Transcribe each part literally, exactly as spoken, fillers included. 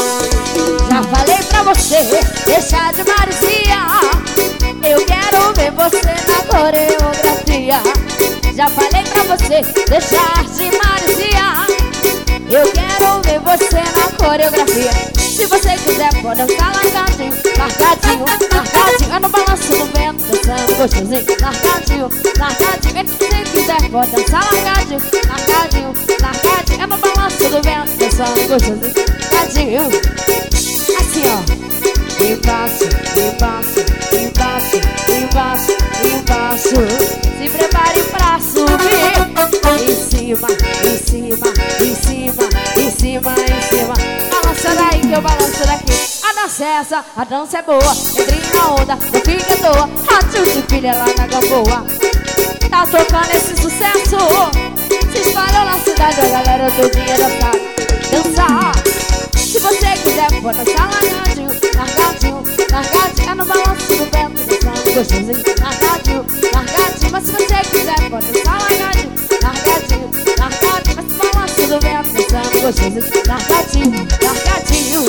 Já falei pra você deixar de maresia. Eu quero ver você na coreografia. Já falei pra você deixar de maresia. Eu quero ver você na coreografia. Se você quiser pode dançar largadinho, largadinho, largadinho. É no balanço do vento, dançando gostosinho. Largadinho, largadinho. Se você quiser pode dançar largadinho, largadinho, largadinho. É no balanço do vento, dançando gostosinho. Largadinho. Assim ó. Embaixo, embaixo, embaixo, embaixo, embaixo. Se prepare pra subir. Em cima, em cima, em cima, em cima, em cima. Balança daí que eu balanço daqui. A dança é essa, a dança é boa. Entre na onda, não fica à toa. Ratinho de pilha lá na Gamboa. Tá tocando esse sucesso. Se espalhou na cidade, a galera todinha dançar. Dançar. Se você quiser, pode dançar largadinho, largadinho, largadinho. É no balanço do vento, dançando gostosinho. Largadinho, largadinho. Mas se você quiser, pode dançar largadinho, largadinho, largadinho. Mas no balanço do vento, dançando gostosinho. Largadinho, largadinho.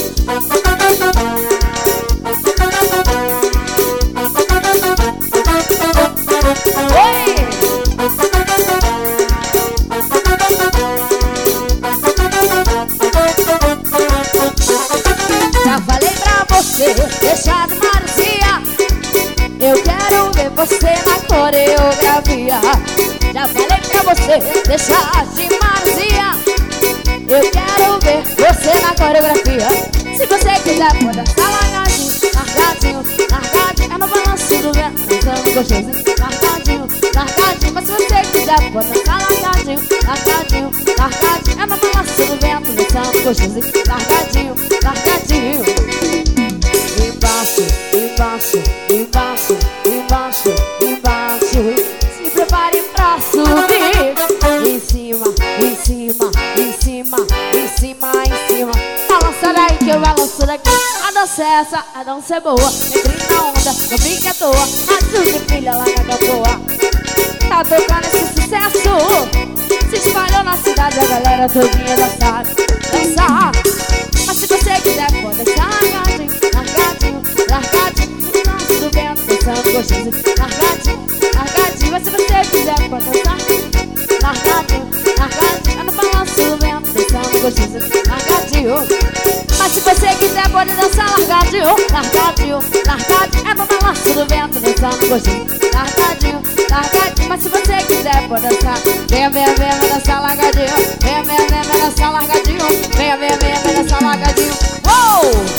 Oi! Já falei pra você deixar de maresia. Eu quero ver você na coreografia. Já falei pra você deixar de maresia. Eu quero ver você na coreografia. Se você quiser pode dançar largadinho, largadinho, largadinho. É no balanço do vento, dançando gostosinho. Largadinho, largadinho. Mas se você quiser pode dançar largadinho, largadinho, largadinho. É no balanço do vento, dançando gostosinho. Largadinho, largadinho. Embaixo, embaixo, embaixo, embaixo, embaixo. Se prepare pra subir. Em cima, em cima, em cima, em cima, em cima. Balança daí que eu balanço daqui. A dança é essa, a dança é boa. Entre na onda, não fica à toa. Ratinho de pilha lá na Gamboa. Tá tocando esse sucesso. Se espalhou na cidade, a galera todinha dançar. Dançar. Mas se você quiser pode dançar largadinho, largadinho, largadinho. No balanço do vento, dançando gostosinho. Largadinho, largadinho. Mas se você quiser pode dançar largadinho, largadinho. É no balanço do vento, dançando gostosinho. Largadinho. Mas se você quiser pode dançar largadinho, largadinho, largadinho. É no balanço do vento, dançando gostosinho. Largadinho, largadinho. Mas se você quiser pode dançar. Venha, venha, venha, venha dançar largadinho. Venha, venha, venha, venha dançar largadinho. Venha, venha, venha, venha dançar largadinho. Uou!